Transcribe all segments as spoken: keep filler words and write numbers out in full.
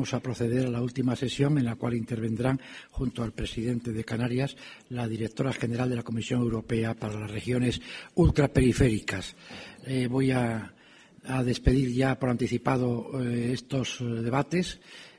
Vamos a proceder a la última sesión en la cual intervendrán, junto al presidente de Canarias, la directora general de la Comisión Europea para las regiones ultraperiféricas. Eh, voy a, a despedir ya por anticipado eh, estos eh, debates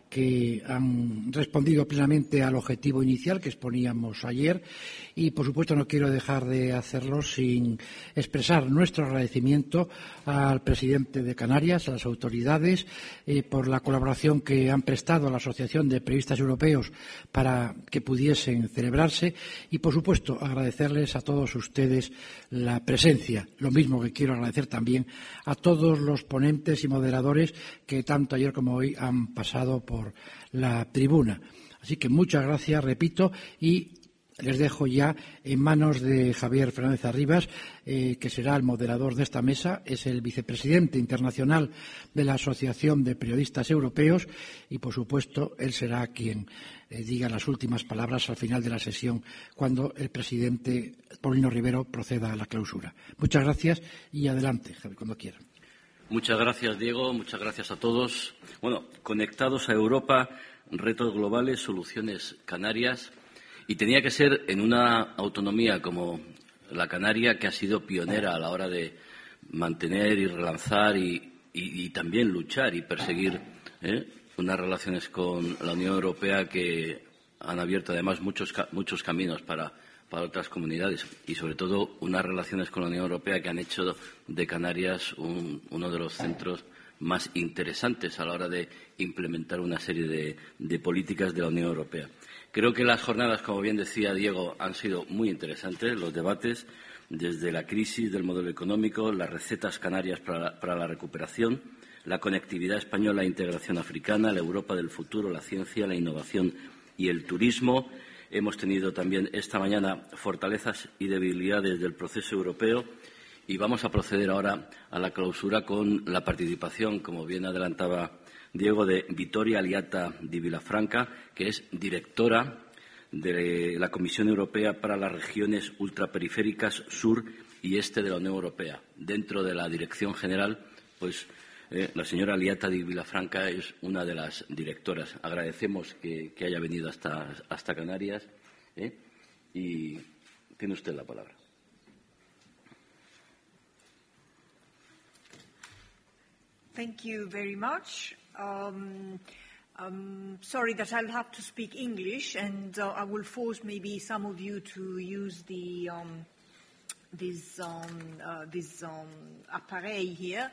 que han respondido plenamente al objetivo inicial que exponíamos ayer y, por supuesto, no quiero dejar de hacerlo sin expresar nuestro agradecimiento al presidente de Canarias, a las autoridades, eh, por la colaboración que han prestado a la Asociación de Periodistas Europeos para que pudiesen celebrarse y, por supuesto, agradecerles a todos ustedes la presencia. Lo mismo que quiero agradecer también a todos los ponentes y moderadores que tanto ayer como hoy han pasado por la tribuna. Así que muchas gracias, repito, y les dejo ya en manos de Javier Fernández Arribas, eh, que será el moderador de esta mesa. Es el vicepresidente internacional de la Asociación de Periodistas Europeos y, por supuesto, él será quien eh, diga las últimas palabras al final de la sesión, cuando el presidente Paulino Rivero proceda a la clausura. Muchas gracias y adelante, Javier, cuando quiera. Muchas gracias, Diego. Muchas gracias a todos. Bueno, conectados a Europa, retos globales, soluciones canarias. Y tenía que ser en una autonomía como la canaria, que ha sido pionera a la hora de mantener y relanzar y, y, y también luchar y perseguir ¿eh? unas relaciones con la Unión Europea que han abierto además muchos, muchos caminos para para otras comunidades y, sobre todo, unas relaciones con la Unión Europea que han hecho de Canarias un, uno de los centros más interesantes a la hora de implementar una serie de, de políticas de la Unión Europea. Creo que las jornadas, como bien decía Diego, han sido muy interesantes, los debates, desde la crisis del modelo económico, las recetas canarias para la, para la recuperación, la conectividad española e integración africana, la Europa del futuro, la ciencia, la innovación y el turismo. Hemos tenido también esta mañana fortalezas y debilidades del proceso europeo y vamos a proceder ahora a la clausura con la participación, como bien adelantaba Diego, de Vittoria Aliata di Villafranca, que es directora de la Comisión Europea para las Regiones Ultraperiféricas Sur y Este de la Unión Europea. Dentro de la Dirección General, pues eh, la señora Aliata di Villafranca es una de las directoras. Agradecemos que, que haya venido hasta, hasta Canarias ¿eh? y tiene usted la palabra. Thank you very much. Um, I'm sorry that I'll have to speak English, and uh, I will force maybe some of you to use the um, this um, uh, this um, appareil here.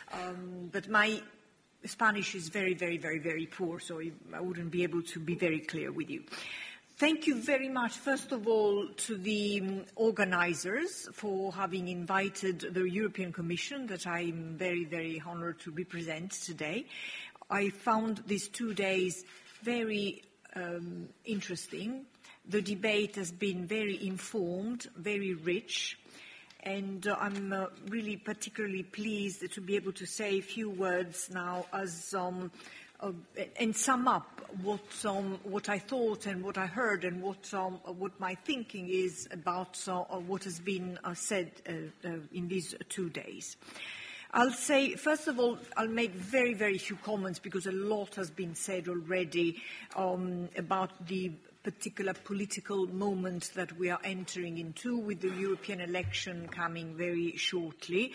Um, but my Spanish is very, very, very, very poor, so I wouldn't be able to be very clear with you. Thank you very much, first of all, to the um, organizers for having invited the European Commission that I'm very, very honored to represent today. I found these two days very um, interesting. The debate has been very informed, very rich, and uh, I'm uh, really particularly pleased to be able to say a few words now as um, uh, and sum up what um, what I thought and what I heard and what um, what my thinking is about uh, what has been uh, said uh, uh, in these two days. I'll say, first of all, I'll make very, very few comments because a lot has been said already um, about the particular political moment that we are entering into with the European election coming very shortly.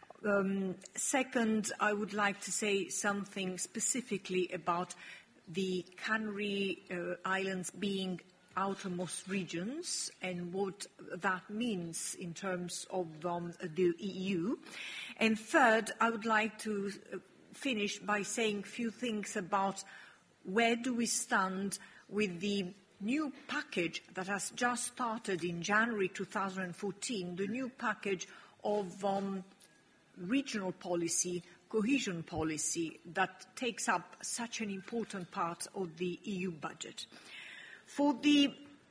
Um, second, I would like to say something specifically about the Canary uh, Islands being outermost regions and what that means in terms of um, the E U. And third, I would like to finish by saying a few things about where do we stand with the new package that has just started in January two thousand fourteen, the new package of um, regional policy, cohesion policy that takes up such an important part of the E U budget. For the,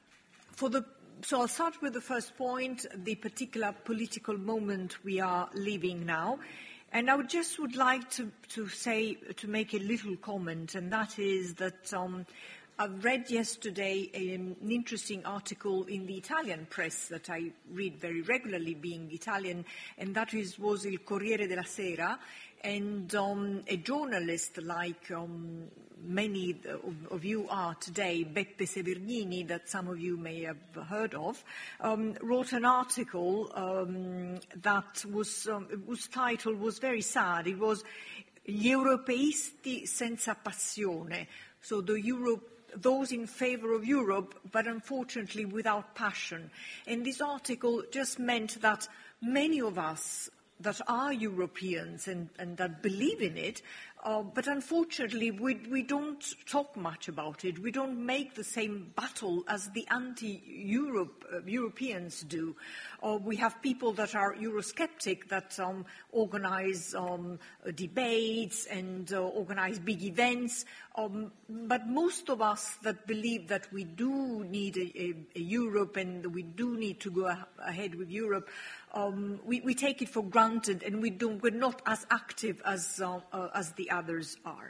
for the, so I'll start with the first point, the particular political moment we are living now. And I would just would like to, to say, to make a little comment, and that is that um, I've read yesterday an interesting article in the Italian press that I read very regularly, being Italian, and that is, was Il Corriere della Sera, and um, a journalist like um, many of, of you are today, Beppe Severnini, that some of you may have heard of, um, wrote an article um, that was, um, whose title was very sad. It was Gli europeisti senza passione, so the Europe those in favour of Europe, but unfortunately without passion. And this article just meant that many of us that are Europeans and, and that believe in it, uh, but unfortunately we, we don't talk much about it. We don't make the same battle as the anti-Europe uh, Europeans do. Uh, we have people that are Eurosceptic that um, organise um, uh, debates and uh, organise big events, um, but most of us that believe that we do need a, a, a Europe and we do need to go a- ahead with Europe, Um, we, we take it for granted, and we don't, we're not as active as, uh, uh, as the others are.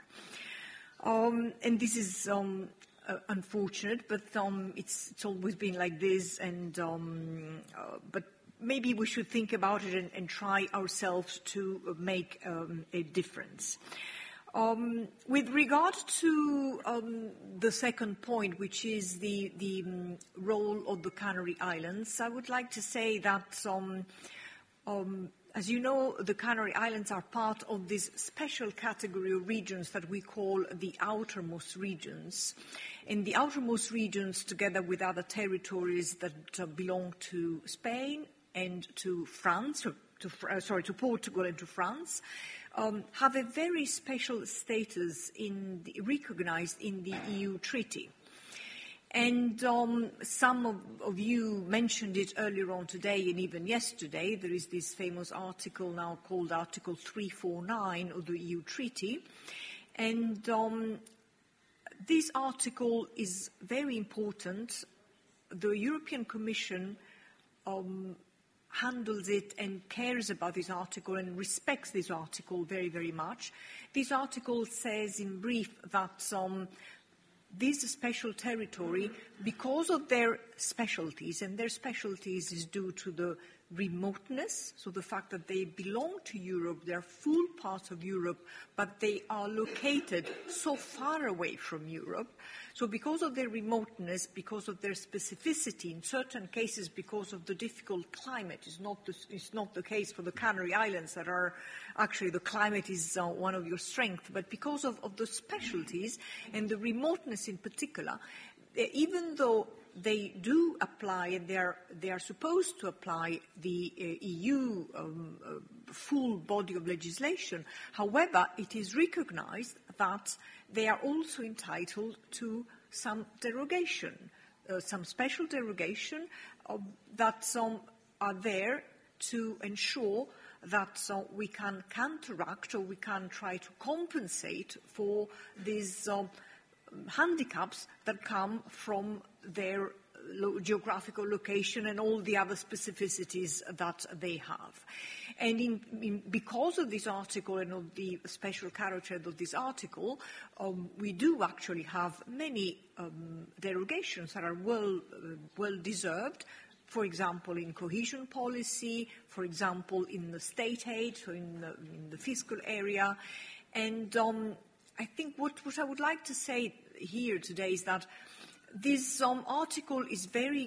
Um, and this is um, uh, unfortunate, but um, it's, it's always been like this. And um, uh, but maybe we should think about it and, and try ourselves to make um, a difference. Um, with regard to um, the second point, which is the, the um, role of the Canary Islands, I would like to say that, um, um, as you know, the Canary Islands are part of this special category of regions that we call the outermost regions. And the outermost regions, together with other territories that uh, belong to Spain and to France, to, to, uh, sorry, to Portugal and to France, Um, have a very special status in the, recognized in the E U treaty. And um, some of, of you mentioned it earlier on today and even yesterday. There is this famous article now called Article three forty-nine of the E U treaty. And um, this article is very important. The European Commission um, handles it and cares about this article and respects this article very, very much. This article says in brief that um, this special territory, because of their specialties, and their specialties is due to the remoteness, so the fact that they belong to Europe, they're full part of Europe, but they are located so far away from Europe. So because of their remoteness, because of their specificity, in certain cases because of the difficult climate, it's not the, it's not the case for the Canary Islands that are, actually the climate is uh, one of your strengths, but because of, of the specialties and the remoteness in particular, even though they do apply, and they are, they are supposed to apply the uh, E U um, uh, full body of legislation. However, it is recognized that they are also entitled to some derogation, uh, some special derogation uh, that um, are there to ensure that uh, we can counteract or we can try to compensate for these um, handicaps that come from their lo- geographical location and all the other specificities that they have. And in, in, because of this article and of the special character of this article, um, we do actually have many um, derogations that are well, uh, well deserved. For example, in cohesion policy, for example, in the state aid, so in the, in the fiscal area. And um, I think what, what I would like to say here today is that this um, article is very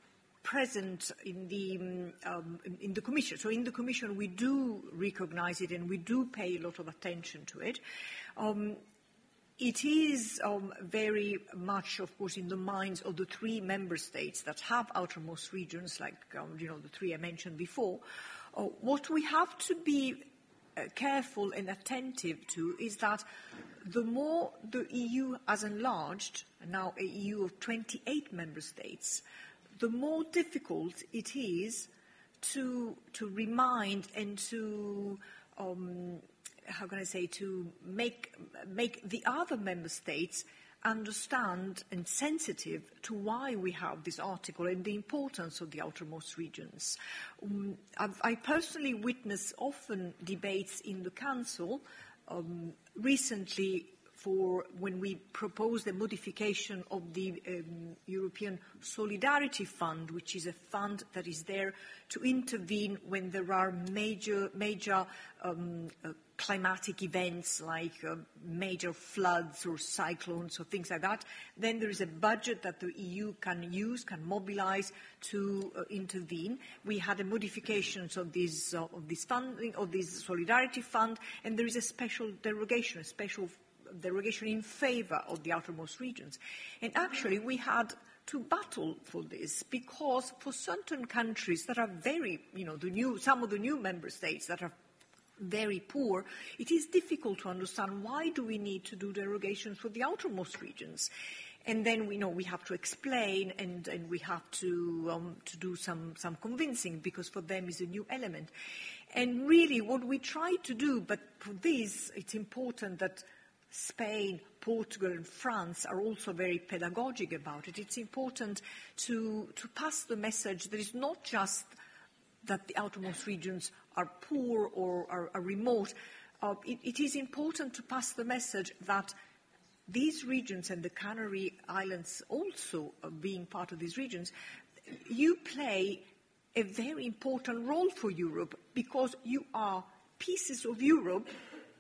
present in the, um, in, in the Commission. So in the Commission we do recognize it and we do pay a lot of attention to it. Um, it is um, very much, of course, in the minds of the three member states that have outermost regions, like um, you know, the three I mentioned before. Uh, what we have to be uh, careful and attentive to is that the more the E U has enlarged, now a E U of twenty-eight member states, the more difficult it is to, to remind and to, um, how can I say, to make, make the other member states understand and sensitive to why we have this article and the importance of the outermost regions. Um, I've, I personally witness often debates in the Council. Um, recently, for when we proposed the modification of the um, European Solidarity Fund, which is a fund that is there to intervene when there are major, major um, uh, climatic events like uh, major floods or cyclones or things like that. Then there is a budget that the E U can use, can mobilize to uh, intervene. We had a modifications of this, uh, of this funding, of this Solidarity Fund, and there is a special derogation, a special derogation in favor of the outermost regions. And actually we had to battle for this because for certain countries that are very, you know, the new, some of the new member states that are very poor, it is difficult to understand why do we need to do derogations for the outermost regions. And then we know we have to explain and, and we have to, um, to do some, some convincing because for them is a new element. And really what we try to do, but for this it's important that Spain, Portugal and France are also very pedagogic about it. It's important to, to pass the message that it's not just that the outermost regions are poor or are, are remote. Uh, it, it is important to pass the message that these regions and the Canary Islands also uh, being part of these regions, you play a very important role for Europe because you are pieces of Europe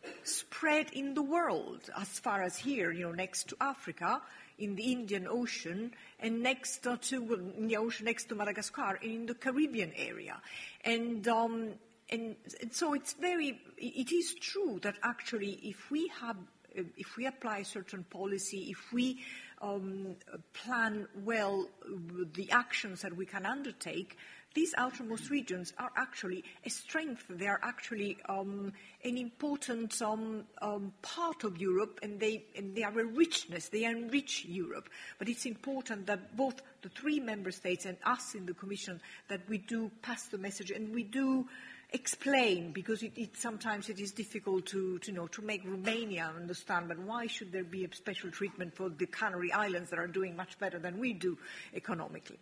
spread in the world as far as here, you know, next to Africa, in the Indian Ocean, and next uh, to well, in the ocean next to Madagascar, and in the Caribbean area. And, um, and, and so it's very, it is true that actually if we have, if we apply a certain policy, if we um, plan well the actions that we can undertake, these outermost regions are actually a strength. They are actually um, an important um, um, part of Europe, and they, and they are a richness. They enrich Europe. But it's important that both the three member states and us in the Commission, that we do pass the message and we do explain, because it, it, sometimes it is difficult to, to, you know, to make Romania understand, but why should there be a special treatment for the Canary Islands that are doing much better than we do economically?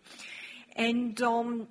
And um,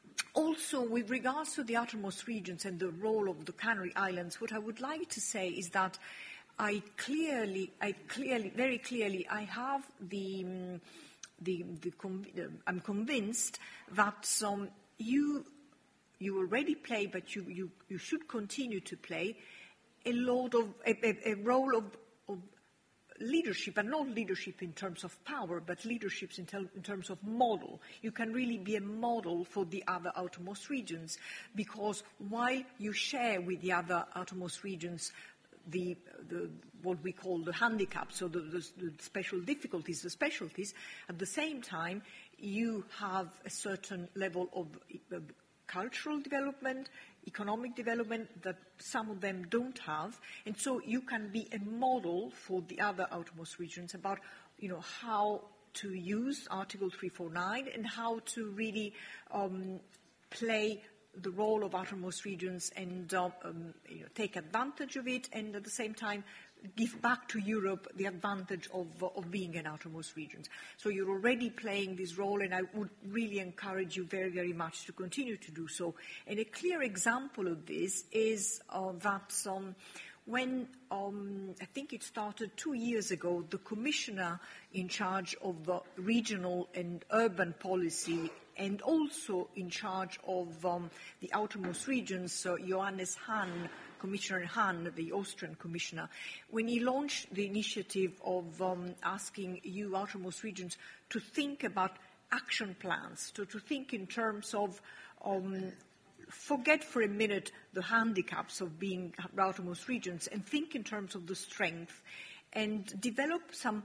also, with regards to the outermost regions and the role of the Canary Islands, what I would like to say is that I clearly, I clearly, very clearly, I have the, um, the, the conv- I'm convinced that um, you, you already play, but you, you, you should continue to play a lot of a, a, a role of, of leadership, and not leadership in terms of power, but leadership in, tel- in terms of model. You can really be a model for the other outermost regions, because while you share with the other outermost regions the, the what we call the handicaps, or the, the, the special difficulties, the specialties, at the same time you have a certain level of uh, cultural development, economic development that some of them don't have, and so you can be a model for the other outermost regions about, you know, how to use Article three forty-nine and how to really um, play the role of outermost regions and uh, um, you know, take advantage of it, and at the same time give back to Europe the advantage of, uh, of being an outermost regions. So you're already playing this role, and I would really encourage you very, very much to continue to do so. And a clear example of this is uh, that um, when, um, I think it started two years ago, the commissioner in charge of uh, regional and urban policy, and also in charge of um, the outermost regions, uh, Johannes Hahn, Commissioner Hahn, the Austrian commissioner, when he launched the initiative of um, asking you outermost regions to think about action plans, to, to think in terms of um, forget for a minute the handicaps of being outermost regions and think in terms of the strength, and develop some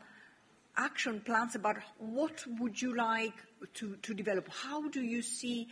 action plans about what would you like to, to develop. How do you see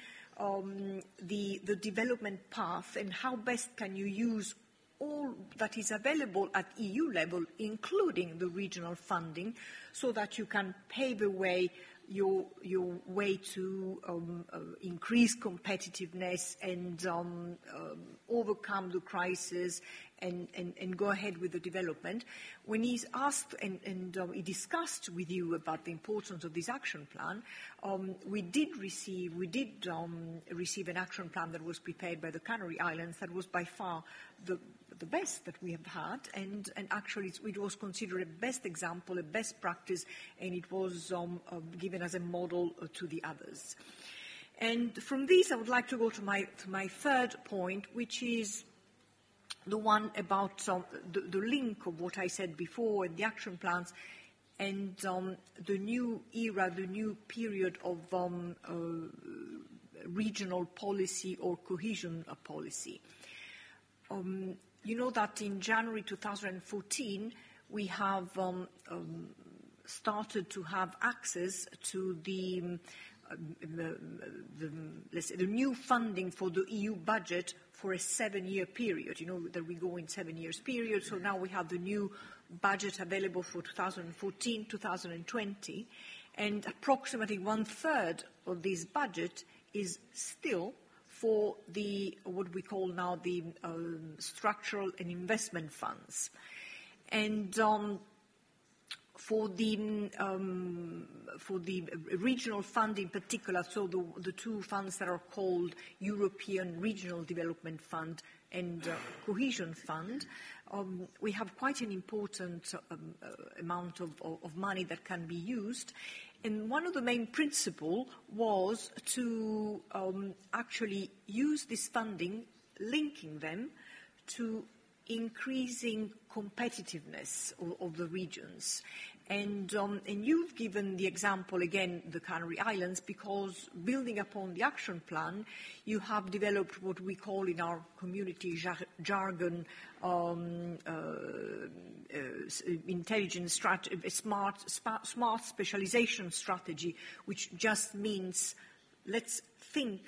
um, the, the development path, and how best can you use all that is available at E U level, including the regional funding, so that you can pave a way Your, your way to um, uh, increase competitiveness and um, um, overcome the crisis and, and, and go ahead with the development. When he's asked and, and um, he discussed with you about the importance of this action plan, um, we did receive we did um, receive an action plan that was prepared by the Canary Islands that was by far the the best that we have had, and, and actually it was considered a best example, a best practice, and it was um, uh, given as a model uh, to the others. And from this, I would like to go to my, to my third point, which is the one about um, the, the link of what I said before and the action plans and um, the new era, the new period of um, uh, regional policy or cohesion uh, policy. Um, you know that in January two thousand fourteen, we have um, um, started to have access to the um, The, the, let's say, the new funding for the E U budget for a seven-year period. You know that we go in seven years period, so now we have the new budget available for two thousand fourteen to two thousand twenty, and approximately one-third of this budget is still for the, what we call now the um, structural and investment funds. And um, For the, um, for the regional fund in particular, so the, the two funds that are called European Regional Development Fund and uh, Cohesion Fund, um, we have quite an important um, uh, amount of, of money that can be used. And one of the main principles was to um, actually use this funding, linking them to increasing competitiveness of, of the regions. And, um, and you've given the example, again, the Canary Islands, because building upon the action plan, you have developed what we call in our community jar jargon um, uh, uh, intelligent strategy, smart, spa smart specialization strategy, which just means let's think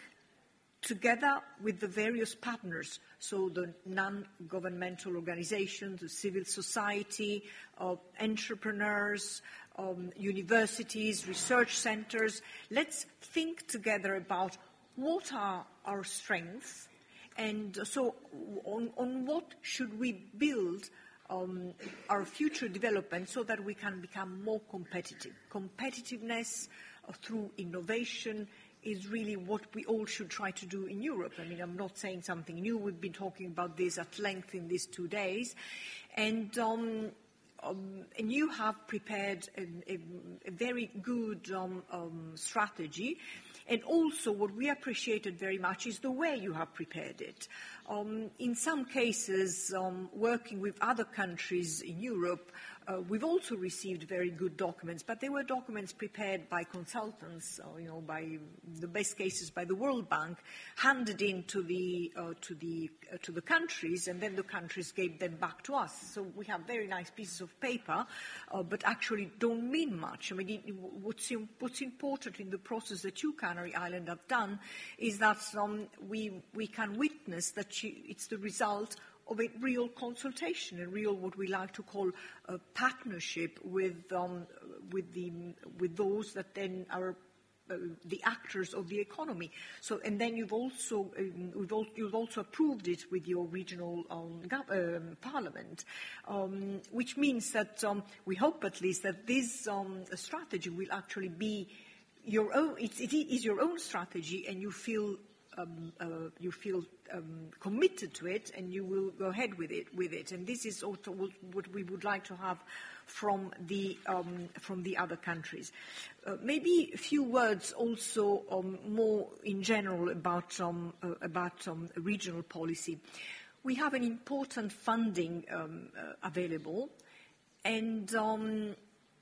together with the various partners, so the non-governmental organizations, the civil society, uh, entrepreneurs, um, universities, research centers. Let's think together about what are our strengths, and so on, on what should we build um, our future development so that we can become more competitive. Competitiveness uh, through innovation is really what we all should try to do in Europe. I mean, I'm not saying something new. We've been talking about this at length in these two days. And, um, um, and you have prepared a, a, a very good um, um, strategy. And also what we appreciated very much is the way you have prepared it. Um, in some cases, um, working with other countries in Europe, Uh, we've also received very good documents, but they were documents prepared by consultants, uh, you know, by the best cases by the World Bank, handed in to the, uh, to, the, uh, to the countries, and then the countries gave them back to us. So we have very nice pieces of paper, uh, but actually don't mean much. I mean, it, what's, what's important in the process that you, Canary Island, have done is that um, we, we can witness that you, it's the result of a real consultation, a real what we like to call a partnership with, um, with, the, with those that then are uh, the actors of the economy. So, and then you've also, um, we've al you've also approved it with your regional um, um, parliament, um, which means that um, we hope at least that this um, strategy will actually be your own, it, it is your own strategy, and you feel Um, uh, you feel um, committed to it, and you will go ahead with it. With it, and this is also what, what we would like to have from the um, from the other countries. Uh, maybe a few words also um, more in general about um, uh, about um, regional policy. We have an important funding um, uh, available, and um,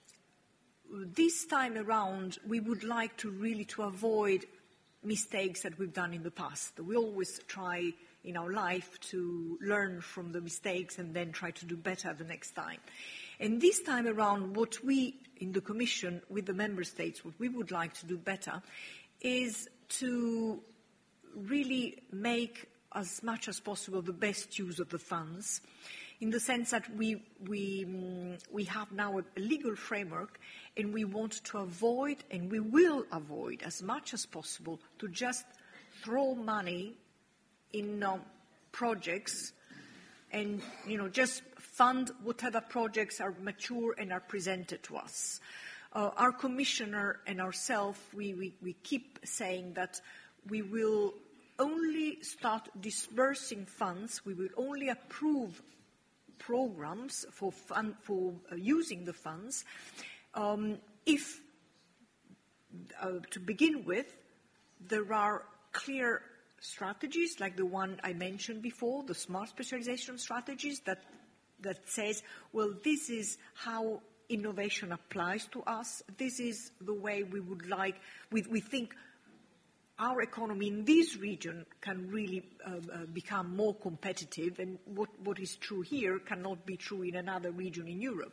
this time around, we would like to really to avoid mistakes that we've done in the past. We always try in our life to learn from the mistakes and then try to do better the next time. And this time around, what we in the Commission, with the Member States, what we would like to do better is to really make as much as possible the best use of the funds, in the sense that we, we, um, we have now a, a legal framework, and we want to avoid, and we will avoid as much as possible, to just throw money in uh, projects and, you know, just fund whatever projects are mature and are presented to us. Uh, our commissioner and ourselves, we, we, we keep saying that we will only start disbursing funds, we will only approve programs for, fun, for uh, using the funds um, if, uh, to begin with, there are clear strategies like the one I mentioned before, the smart specialization strategies that, that says, well, this is how innovation applies to us. This is the way we would like, we, we think our economy in this region can really uh, uh, become more competitive, and what, what is true here cannot be true in another region in Europe.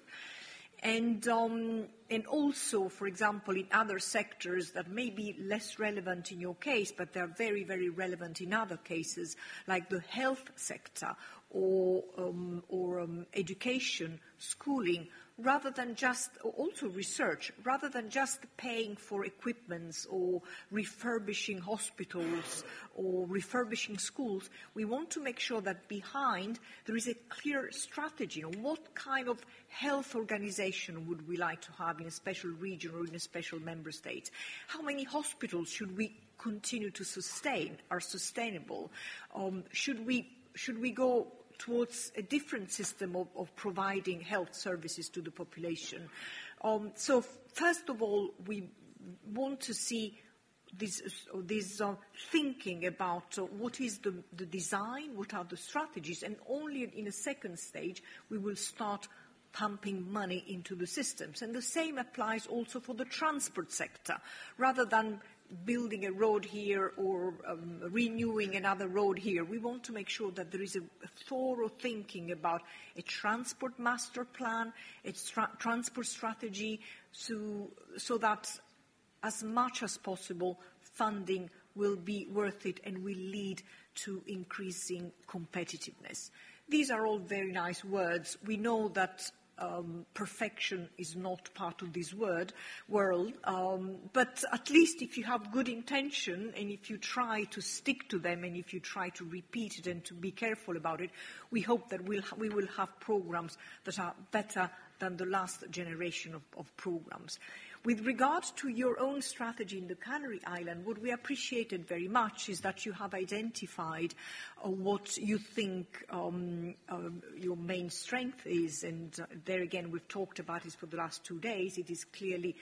And, um, and also, for example, in other sectors that may be less relevant in your case, but they're very, very relevant in other cases, like the health sector or, um, or um, education, schooling, rather than just, also research, rather than just paying for equipments or refurbishing hospitals or refurbishing schools, we want to make sure that behind there is a clear strategy. You know, what kind of health organization would we like to have in a special region or in a special member state? How many hospitals should we continue to sustain, are sustainable? Um, should we, should we go towards a different system of, of providing health services to the population? Um, so, first of all, we want to see this, uh, this uh, thinking about uh, what is the, the design, what are the strategies, and only in a second stage we will start pumping money into the systems. And the same applies also for the transport sector. Rather than building a road here or um, renewing another road here, we want to make sure that there is a, a thorough thinking about a transport master plan, a tra transport strategy, so, so that as much as possible funding will be worth it and will lead to increasing competitiveness. These are all very nice words. We know that Um, perfection is not part of this word, world, um, but at least if you have good intention and if you try to stick to them and if you try to repeat it and to be careful about it, we hope that we'll ha we will have programs that are better than the last generation of, of programs. With regard to your own strategy in the Canary Islands, what we appreciated very much is that you have identified uh, what you think um, uh, your main strength is, and uh, there again we've talked about it for the last two days. It is clearly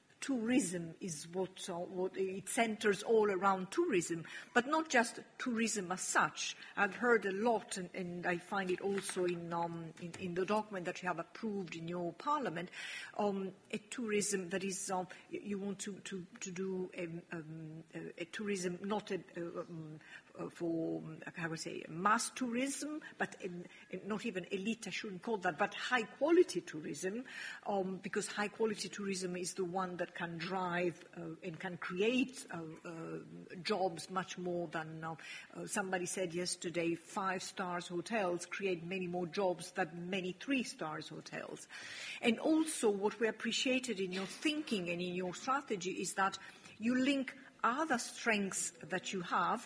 tourism is what, uh, what it centers all around tourism, but not just tourism as such. I've heard a lot, and, and I find it also in, um, in, in the document that you have approved in your parliament, um, a tourism that is, um, you want to, to, to do a, um, a, a tourism, not a, um, Uh, for, how would I say, mass tourism, but in, in not even elite, I shouldn't call that, but high-quality tourism, um, because high-quality tourism is the one that can drive uh, and can create uh, uh, jobs much more than, uh, uh, somebody said yesterday, five-stars hotels create many more jobs than many three-stars hotels. And also what we appreciated in your thinking and in your strategy is that you link other strengths that you have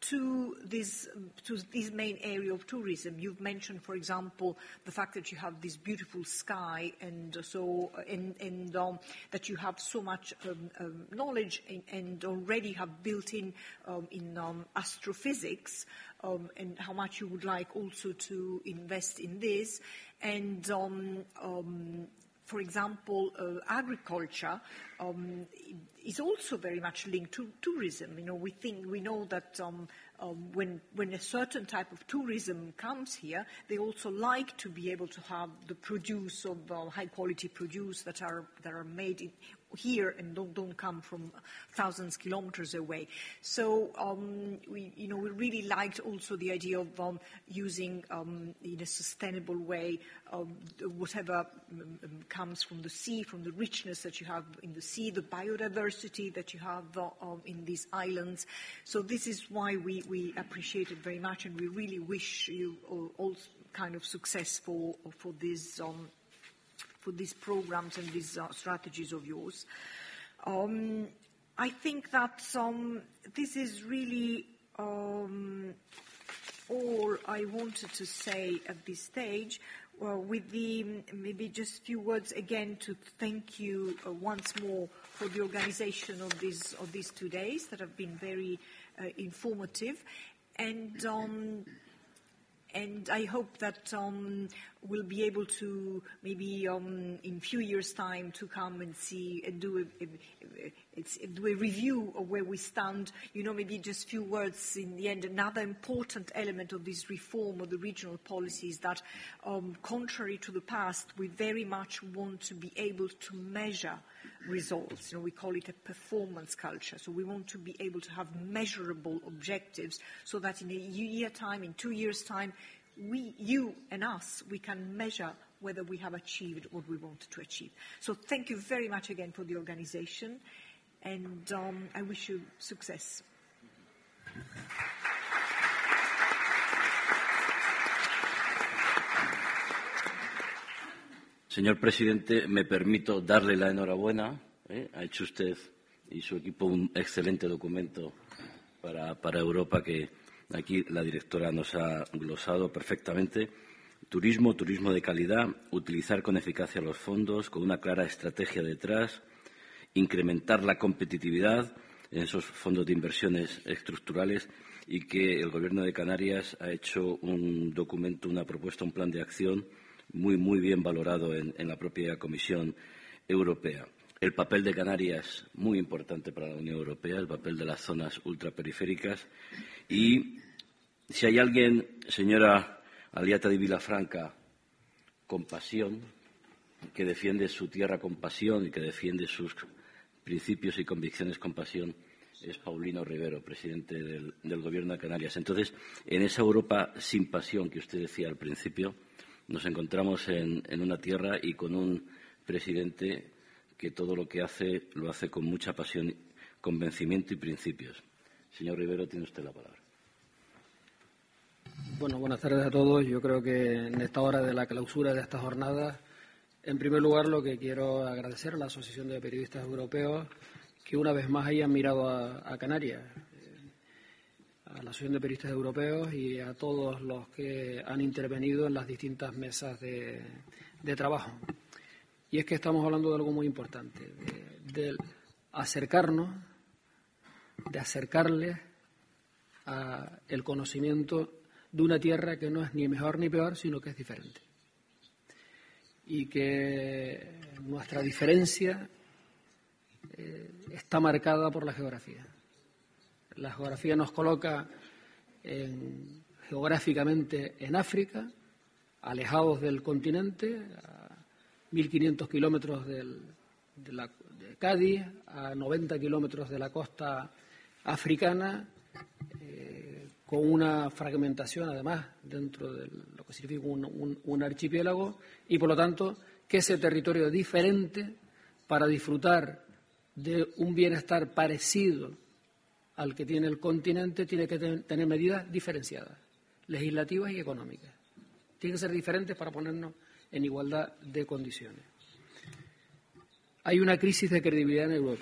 to this, to this main area of tourism. You've mentioned, for example, the fact that you have this beautiful sky, and so and, and um, that you have so much um, um, knowledge and, and already have built in um, in um, astrophysics, um, and how much you would like also to invest in this, and. Um, um, For example, uh, agriculture um, is also very much linked to tourism. You know, we think we know that um, um, when when a certain type of tourism comes here, they also like to be able to have the produce of uh, high quality produce that are that are made in, here and don't, don't come from thousands of kilometers away. So um, we, you know, we really liked also the idea of um, using um, in a sustainable way um, whatever um, comes from the sea, from the richness that you have in the sea, the biodiversity that you have uh, um, in these islands. So this is why we, we appreciate it very much, and we really wish you all, all kind of success for, for this um, for these programs and these uh, strategies of yours. Um, I think that um, this is really um, all I wanted to say at this stage. Well, with the, maybe just a few words again to thank you uh, once more for the organization of these, of these two days that have been very uh, informative. And um, And I hope that um, we'll be able to maybe um, in a few years' time to come and see and do a, a, a, do a review of where we stand. You know, maybe just a few words in the end. Another important element of this reform of the regional policy is that, um, contrary to the past, we very much want to be able to measure results. You know, we call it a performance culture. So we want to be able to have measurable objectives so that in a year time, in two years' time, we, you and us, we can measure whether we have achieved what we wanted to achieve. So thank you very much again for the organization, and um, I wish you success. Señor presidente, me permito darle la enhorabuena. ¿eh? Ha hecho usted y su equipo un excelente documento para, para Europa que aquí la directora nos ha glosado perfectamente. Turismo, turismo de calidad, utilizar con eficacia los fondos, con una clara estrategia detrás, incrementar la competitividad en esos fondos de inversiones estructurales y que el Gobierno de Canarias ha hecho un documento, una propuesta, un plan de acción muy, muy bien valorado en, en la propia Comisión Europea. El papel de Canarias, muy importante para la Unión Europea, el papel de las zonas ultraperiféricas. Y si hay alguien, señora Aliata de Vilafranca, con pasión, que defiende su tierra con pasión y que defiende sus principios y convicciones con pasión, es Paulino Rivero, presidente del, del Gobierno de Canarias. Entonces, en esa Europa sin pasión que usted decía al principio, nos encontramos en, en una tierra y con un presidente que todo lo que hace lo hace con mucha pasión, convencimiento y principios. Señor Rivero, tiene usted la palabra. Bueno, buenas tardes a todos. Yo creo que en esta hora de la clausura de esta jornada, en primer lugar, lo que quiero agradecer a la Asociación de Periodistas Europeos que una vez más hayan mirado a, a Canarias, a la Asociación de Periodistas Europeos y a todos los que han intervenido en las distintas mesas de, de trabajo. Y es que estamos hablando de algo muy importante, de, de acercarnos, de acercarles al conocimiento de una tierra que no es ni mejor ni peor, sino que es diferente. Y que nuestra diferencia eh, está marcada por la geografía. La geografía nos coloca en, geográficamente en África, alejados del continente, a mil quinientos kilómetros del, de, la, de Cádiz, a noventa kilómetros de la costa africana, eh, con una fragmentación, además, dentro de lo que significa un, un, un archipiélago, y, por lo tanto, que ese territorio diferente para disfrutar de un bienestar parecido al que tiene el continente tiene que ten, tener medidas diferenciadas, legislativas y económicas. Tienen que ser diferentes para ponernos en igualdad de condiciones. Hay una crisis de credibilidad en Europa.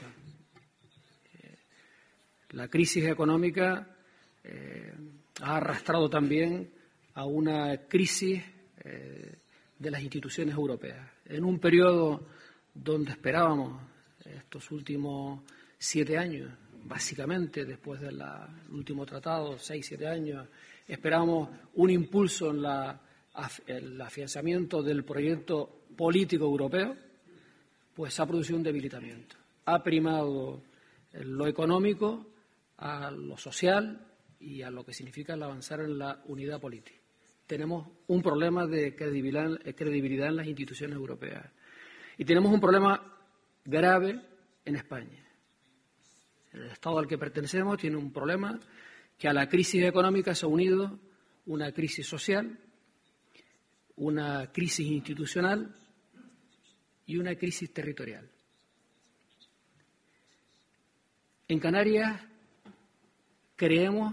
La crisis económica eh, ha arrastrado también a una crisis eh, de las instituciones europeas. En un periodo donde esperábamos estos últimos siete años, básicamente después del último tratado, seis, siete años, esperábamos un impulso en la el afianzamiento del proyecto político europeo, pues ha producido un debilitamiento. Ha primado lo económico a lo social y a lo que significa el avanzar en la unidad política. Tenemos un problema de credibilidad, credibilidad en las instituciones europeas. Y tenemos un problema grave en España. El Estado al que pertenecemos tiene un problema que a la crisis económica se ha unido una crisis social, una crisis institucional y una crisis territorial. En Canarias creemos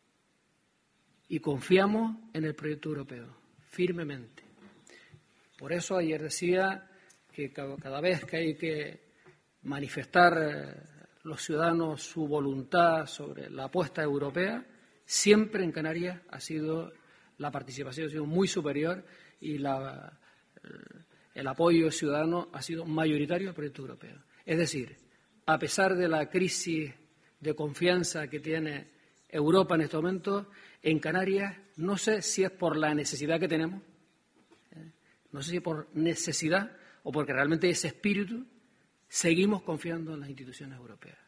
y confiamos en el proyecto europeo, firmemente. Por eso ayer decía que cada vez que hay que manifestar los ciudadanos su voluntad sobre la apuesta europea, siempre en Canarias ha sido la participación ha sido muy superior y la, el apoyo ciudadano ha sido mayoritario al proyecto europeo. Es decir, a pesar de la crisis de confianza que tiene Europa en este momento en Canarias, no sé si es por la necesidad que tenemos, ¿eh? no sé si por necesidad o porque realmente ese espíritu, seguimos confiando en las instituciones europeas.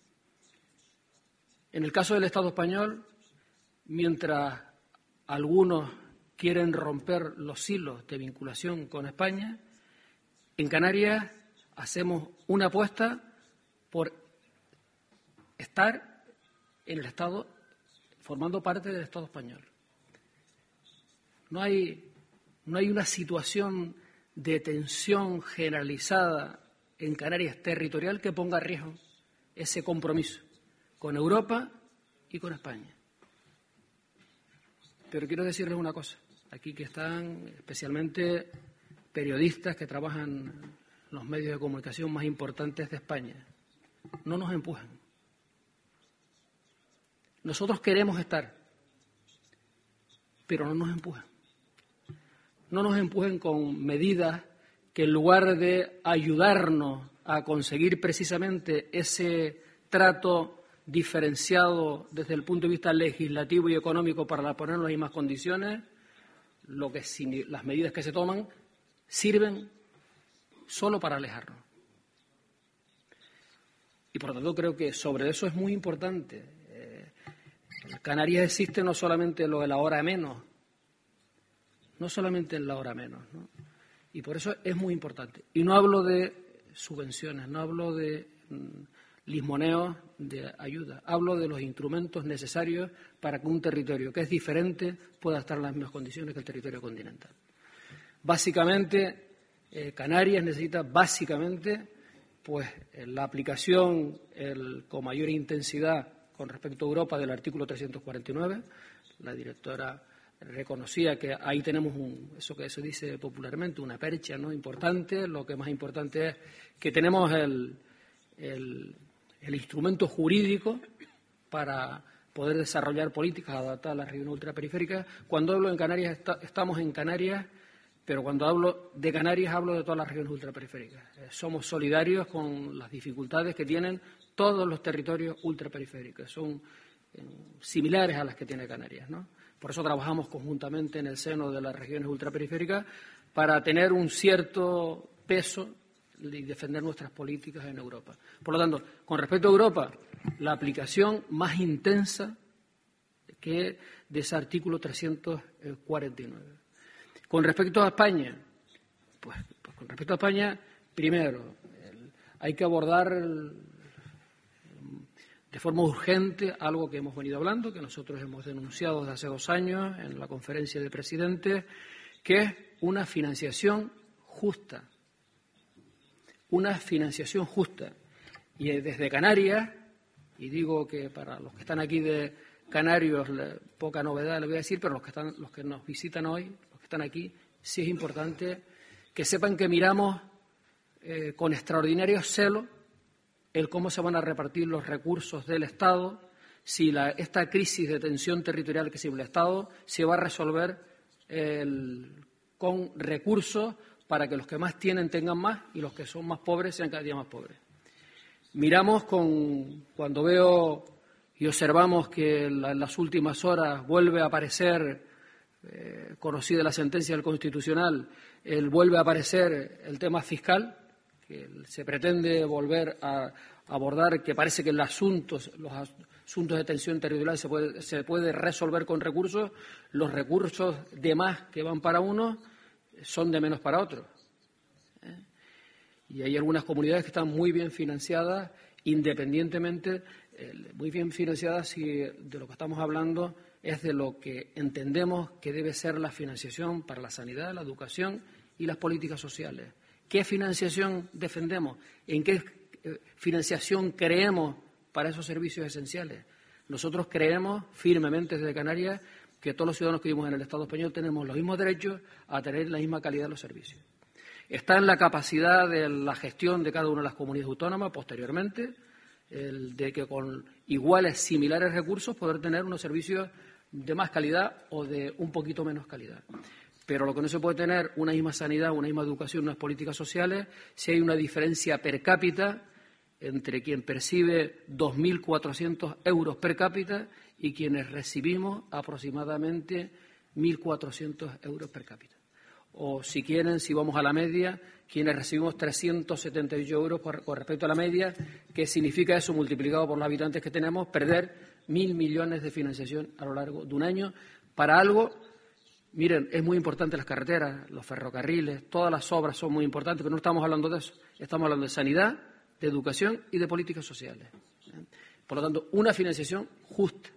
En el caso del Estado español, mientras algunos quieren romper los hilos de vinculación con España, en Canarias hacemos una apuesta por estar en el Estado, formando parte del Estado español. No hay, no hay una situación de tensión generalizada en Canarias territorial que ponga en riesgo ese compromiso con Europa y con España. Pero quiero decirles una cosa, aquí que están especialmente periodistas que trabajan en los medios de comunicación más importantes de España, no nos empujan. Nosotros queremos estar, pero no nos empujan. No nos empujen con medidas que en lugar de ayudarnos a conseguir precisamente ese trato diferenciado desde el punto de vista legislativo y económico para poner en las mismas condiciones, lo que las medidas que se toman sirven solo para alejarnos. Y por lo tanto creo que sobre eso es muy importante. Eh, en Canarias existe no solamente lo de la hora menos, no solamente en la hora menos, ¿no? Y por eso es muy importante. Y no hablo de subvenciones, no hablo de mm, lismoneos de ayuda, hablo de los instrumentos necesarios para que un territorio que es diferente pueda estar en las mismas condiciones que el territorio continental. Básicamente, eh, Canarias necesita básicamente pues la aplicación el, con mayor intensidad con respecto a Europa del artículo trescientos cuarenta y nueve. La directora reconocía que ahí tenemos un, eso que se dice popularmente, una percha, ¿no?, importante. Lo que más importante es que tenemos el, el, el instrumento jurídico para poder desarrollar políticas adaptadas a las regiones ultraperiféricas. Cuando hablo en Canarias, está, estamos en Canarias, pero cuando hablo de Canarias hablo de todas las regiones ultraperiféricas. Eh, somos solidarios con las dificultades que tienen todos los territorios ultraperiféricos. Son eh, similares a las que tiene Canarias, ¿no? Por eso trabajamos conjuntamente en el seno de las regiones ultraperiféricas para tener un cierto peso y defender nuestras políticas en Europa. Por lo tanto, con respecto a Europa, la aplicación más intensa que de ese artículo trescientos cuarenta y nueve. Con respecto a España, pues, pues con respecto a España, primero, el, hay que abordar el, de forma urgente algo que hemos venido hablando, que nosotros hemos denunciado desde hace dos años en la conferencia de presidentes, que es una financiación justa. Una financiación justa. Y desde Canarias, y digo que para los que están aquí de Canarios, poca novedad le voy a decir, pero los que, están, los que nos visitan hoy, los que están aquí, sí es importante que sepan que miramos eh, con extraordinario celo el cómo se van a repartir los recursos del Estado, si la, esta crisis de tensión territorial que sigue el Estado se va a resolver el, con recursos para que los que más tienen tengan más y los que son más pobres sean cada día más pobres. Miramos con, cuando veo y observamos que en las últimas horas vuelve a aparecer, eh, conocida la sentencia del Constitucional, el, vuelve a aparecer el tema fiscal, que se pretende volver a abordar, que parece que el asunto, los asuntos de tensión territorial se puede, se puede resolver con recursos, los recursos de más que van para unos son de menos para otros. ¿Eh? Y hay algunas comunidades que están muy bien financiadas, independientemente, eh, muy bien financiadas si de lo que estamos hablando es de lo que entendemos que debe ser la financiación para la sanidad, la educación y las políticas sociales. ¿Qué financiación defendemos? ¿En qué financiación creemos para esos servicios esenciales? Nosotros creemos firmemente desde Canarias que todos los ciudadanos que vivimos en el Estado español tenemos los mismos derechos a tener la misma calidad de los servicios. Está en la capacidad de la gestión de cada una de las comunidades autónomas, posteriormente, el de que con iguales, similares recursos poder tener unos servicios de más calidad o de un poquito menos calidad. Pero lo que no se puede tener una misma sanidad, una misma educación, unas políticas sociales, si hay una diferencia per cápita entre quien percibe dos mil cuatrocientos euros per cápita y quienes recibimos aproximadamente mil cuatrocientos euros per cápita. O si quieren, si vamos a la media, quienes recibimos trescientos setenta y ocho euros con respecto a la media, ¿qué significa eso multiplicado por los habitantes que tenemos? Perder mil millones de financiación a lo largo de un año para algo. Miren, es muy importante las carreteras, los ferrocarriles, todas las obras son muy importantes, pero no estamos hablando de eso. Estamos hablando de sanidad, de educación y de políticas sociales. Por lo tanto, una financiación justa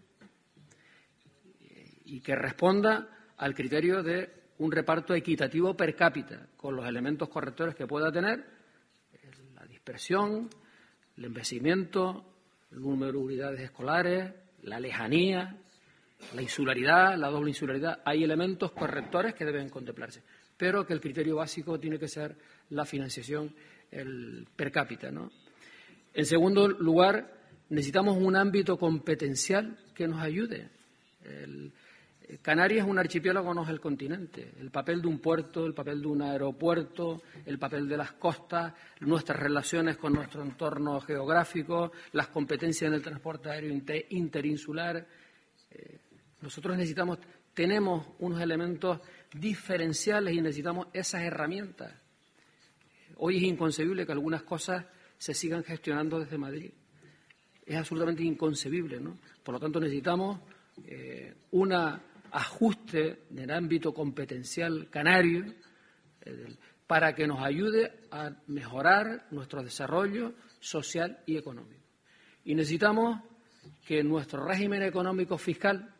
y que responda al criterio de un reparto equitativo per cápita, con los elementos correctores que pueda tener, la dispersión, el envejecimiento, el número de unidades escolares, la lejanía, la insularidad, la doble insularidad. Hay elementos correctores que deben contemplarse, pero que el criterio básico tiene que ser la financiación el per cápita, ¿no? En segundo lugar, necesitamos un ámbito competencial que nos ayude. El, Canarias es un archipiélago, no es el continente. El papel de un puerto, el papel de un aeropuerto, el papel de las costas, nuestras relaciones con nuestro entorno geográfico, las competencias en el transporte aéreo inter, interinsular. Eh, nosotros necesitamos, tenemos unos elementos diferenciales y necesitamos esas herramientas. Hoy es inconcebible que algunas cosas se sigan gestionando desde Madrid. Es absolutamente inconcebible, ¿no? Por lo tanto, necesitamos eh, una ajuste del ámbito competencial canario eh, para que nos ayude a mejorar nuestro desarrollo social y económico. Y necesitamos que nuestro régimen económico fiscal,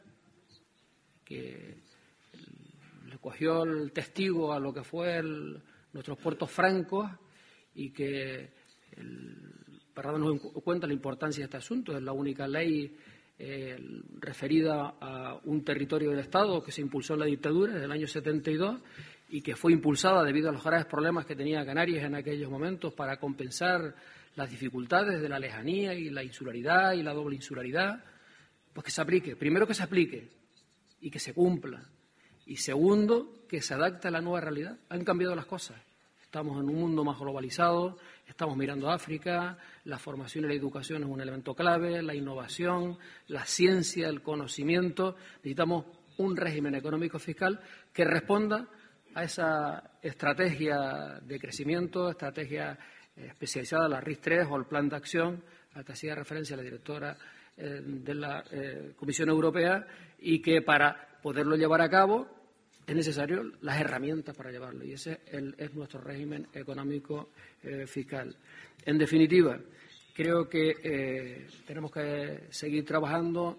que le cogió el testigo a lo que fue el, nuestros puertos francos y que, el, para darnos cuenta de la importancia de este asunto, es la única ley Eh, referida a un territorio del Estado que se impulsó en la dictadura desde el año setenta y dos y que fue impulsada debido a los graves problemas que tenía Canarias en aquellos momentos para compensar las dificultades de la lejanía y la insularidad y la doble insularidad, pues que se aplique. Primero, que se aplique y que se cumpla. Y segundo, que se adapte a la nueva realidad. Han cambiado las cosas. Estamos en un mundo más globalizado, estamos mirando a África, la formación y la educación es un elemento clave, la innovación, la ciencia, el conocimiento. Necesitamos un régimen económico fiscal que responda a esa estrategia de crecimiento, estrategia especializada, la R I S tres o el Plan de Acción, al que hacía referencia la directora eh, de la eh, Comisión Europea, y que para poderlo llevar a cabo es necesario las herramientas para llevarlo, y ese es, el, es nuestro régimen económico eh, fiscal. En definitiva, creo que eh, tenemos que seguir trabajando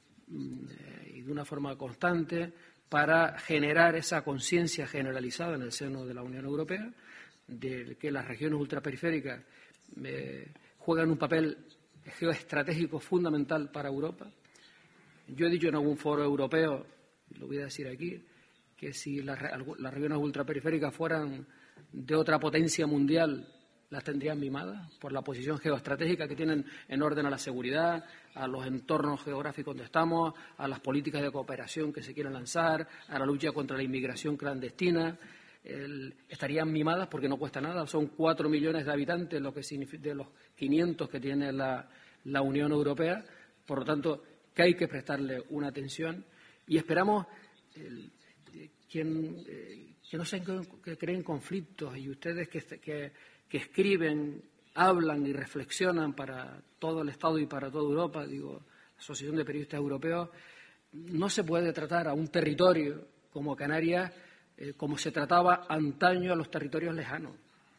eh, y de una forma constante para generar esa conciencia generalizada en el seno de la Unión Europea de que las regiones ultraperiféricas eh, juegan un papel geoestratégico fundamental para Europa. Yo he dicho en algún foro europeo, y lo voy a decir aquí, que si las, las regiones ultraperiféricas fueran de otra potencia mundial, las tendrían mimadas por la posición geoestratégica que tienen en orden a la seguridad, a los entornos geográficos donde estamos, a las políticas de cooperación que se quieren lanzar, a la lucha contra la inmigración clandestina. El, estarían mimadas porque no cuesta nada. Son cuatro millones de habitantes lo que de los quinientos que tiene la, la Unión Europea. Por lo tanto, que hay que prestarle una atención y esperamos el, quien, eh, que no se que creen conflictos y ustedes que, que, que escriben, hablan y reflexionan para todo el Estado y para toda Europa, digo, la Asociación de Periodistas Europeos, no se puede tratar a un territorio como Canarias eh, como se trataba antaño a los territorios lejanos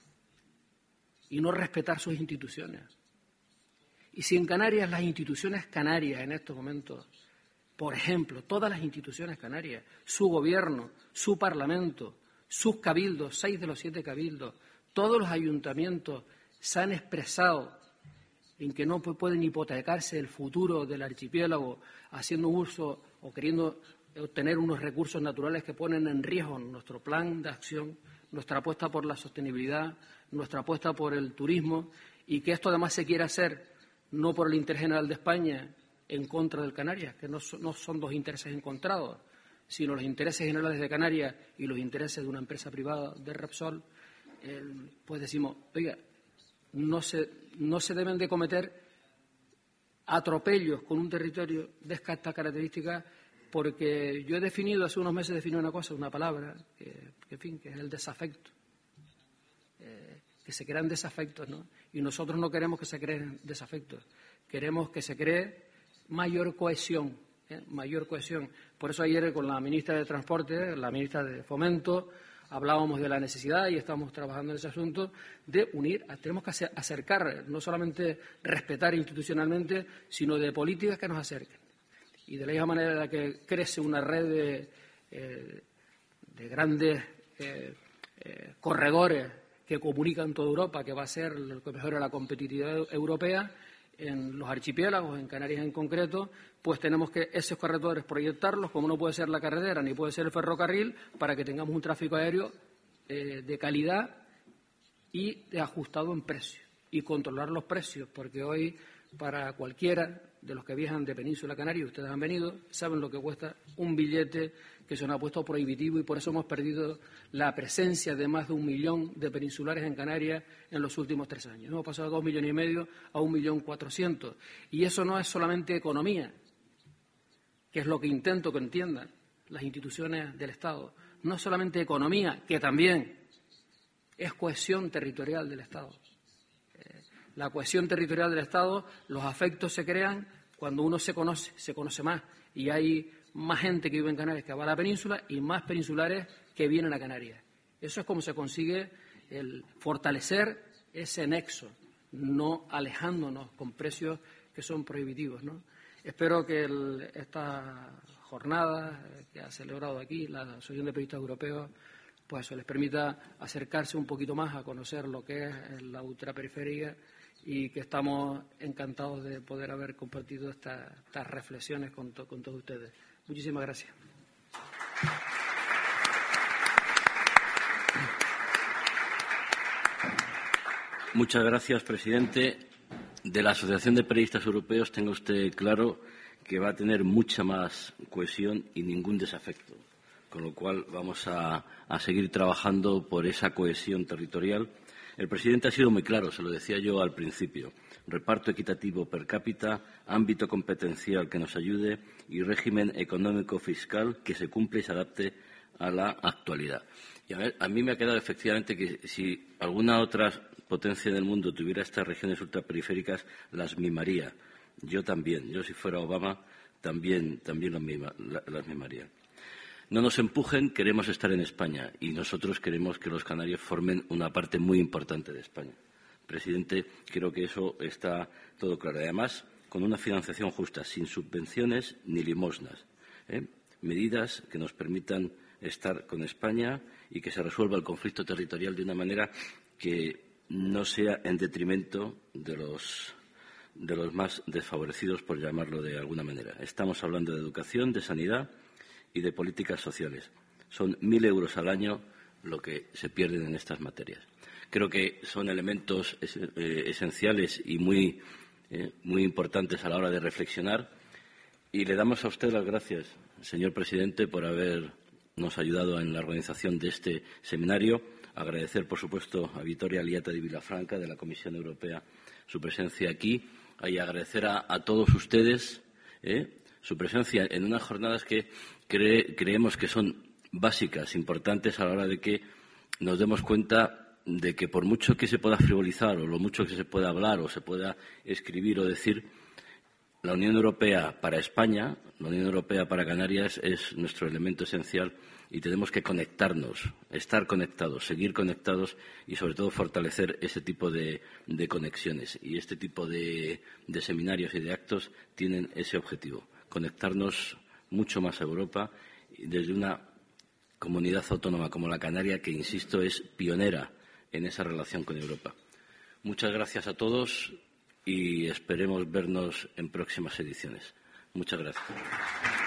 y no respetar sus instituciones. Y si en Canarias las instituciones canarias en estos momentos, por ejemplo, todas las instituciones canarias, su gobierno, su parlamento, sus cabildos, seis de los siete cabildos, todos los ayuntamientos se han expresado en que no pueden hipotecarse el futuro del archipiélago haciendo uso o queriendo obtener unos recursos naturales que ponen en riesgo nuestro plan de acción, nuestra apuesta por la sostenibilidad, nuestra apuesta por el turismo, y que esto además se quiere hacer no por el interés general de España en contra del Canarias, que no son, no son dos intereses encontrados, sino los intereses generales de Canarias y los intereses de una empresa privada de Repsol, eh, pues decimos, oiga, no se, no se deben de cometer atropellos con un territorio de estas características, porque yo he definido, hace unos meses definí una cosa, una palabra, que, que, en fin, que es el desafecto. Eh, que se crean desafectos, ¿no? Y nosotros no queremos que se creen desafectos, queremos que se cree mayor cohesión, ¿eh? mayor cohesión. Por eso ayer con la ministra de Transporte, la ministra de Fomento, hablábamos de la necesidad, y estamos trabajando en ese asunto, de unir, tenemos que acercar, no solamente respetar institucionalmente, sino de políticas que nos acerquen. Y de la misma manera que crece una red de, eh, de grandes eh, eh, corredores que comunican toda Europa, que va a ser lo que mejora la competitividad europea, en los archipiélagos, en Canarias en concreto, pues tenemos que esos corredores proyectarlos, como no puede ser la carretera ni puede ser el ferrocarril, para que tengamos un tráfico aéreo eh, de calidad y de ajustado en precio. Y controlar los precios, porque hoy para cualquiera de los que viajan de Península Canaria, ustedes han venido, saben lo que cuesta un billete, que se nos ha puesto prohibitivo, y por eso hemos perdido la presencia de más de un millón de peninsulares en Canarias en los últimos tres años. Hemos pasado de dos millones y medio a un millón cuatrocientos. Y eso no es solamente economía, que es lo que intento que entiendan las instituciones del Estado. No es solamente economía, que también es cohesión territorial del Estado. Eh, la cohesión territorial del Estado, los afectos se crean cuando uno se conoce, se conoce más, y hay más gente que vive en Canarias que va a la península y más peninsulares que vienen a Canarias. Eso es como se consigue el fortalecer ese nexo, no alejándonos con precios que son prohibitivos, ¿no? Espero que el, esta jornada que ha celebrado aquí la Asociación de Periodistas Europeos, pues eso les permita acercarse un poquito más a conocer lo que es la ultraperiferia, y que estamos encantados de poder haber compartido esta, estas reflexiones con, to, con todos ustedes. Muchísimas gracias. Muchas gracias, presidente. De la Asociación de Periodistas Europeos tenga usted claro que va a tener mucha más cohesión y ningún desafecto, con lo cual vamos a, a seguir trabajando por esa cohesión territorial. El presidente ha sido muy claro, se lo decía yo al principio. Reparto equitativo per cápita, ámbito competencial que nos ayude y régimen económico fiscal que se cumpla y se adapte a la actualidad. Y a, ver, a mí me ha quedado efectivamente que si alguna otra potencia del mundo tuviera estas regiones ultraperiféricas, las mimaría. Yo también. Yo, si fuera Obama, también, también las, mima, las mimaría. No nos empujen, queremos estar en España, y nosotros queremos que los canarios formen una parte muy importante de España. Presidente, creo que eso está todo claro. Además, con una financiación justa, sin subvenciones ni limosnas. ¿eh? Medidas que nos permitan estar con España y que se resuelva el conflicto territorial de una manera que no sea en detrimento de los, de los más desfavorecidos, por llamarlo de alguna manera. Estamos hablando de educación, de sanidad y de políticas sociales. Son mil euros al año lo que se pierden en estas materias. Creo que son elementos es, eh, esenciales y muy, eh, muy importantes a la hora de reflexionar. Y le damos a usted las gracias, señor presidente, por habernos ayudado en la organización de este seminario. Agradecer, por supuesto, a Vitoria Aliata de Vilafranca, de la Comisión Europea, su presencia aquí. Y agradecer a, a todos ustedes ¿eh? su presencia en unas jornadas que cree, creemos que son básicas, importantes a la hora de que nos demos cuenta de que por mucho que se pueda frivolizar o lo mucho que se pueda hablar o se pueda escribir o decir, la Unión Europea para España, la Unión Europea para Canarias es nuestro elemento esencial y tenemos que conectarnos, estar conectados, seguir conectados y, sobre todo, fortalecer ese tipo de, de conexiones. Y este tipo de, de seminarios y de actos tienen ese objetivo, conectarnos mucho más a Europa desde una comunidad autónoma como la Canaria, que, insisto, es pionera en esa relación con Europa. Muchas gracias a todos y esperemos vernos en próximas ediciones. Muchas gracias.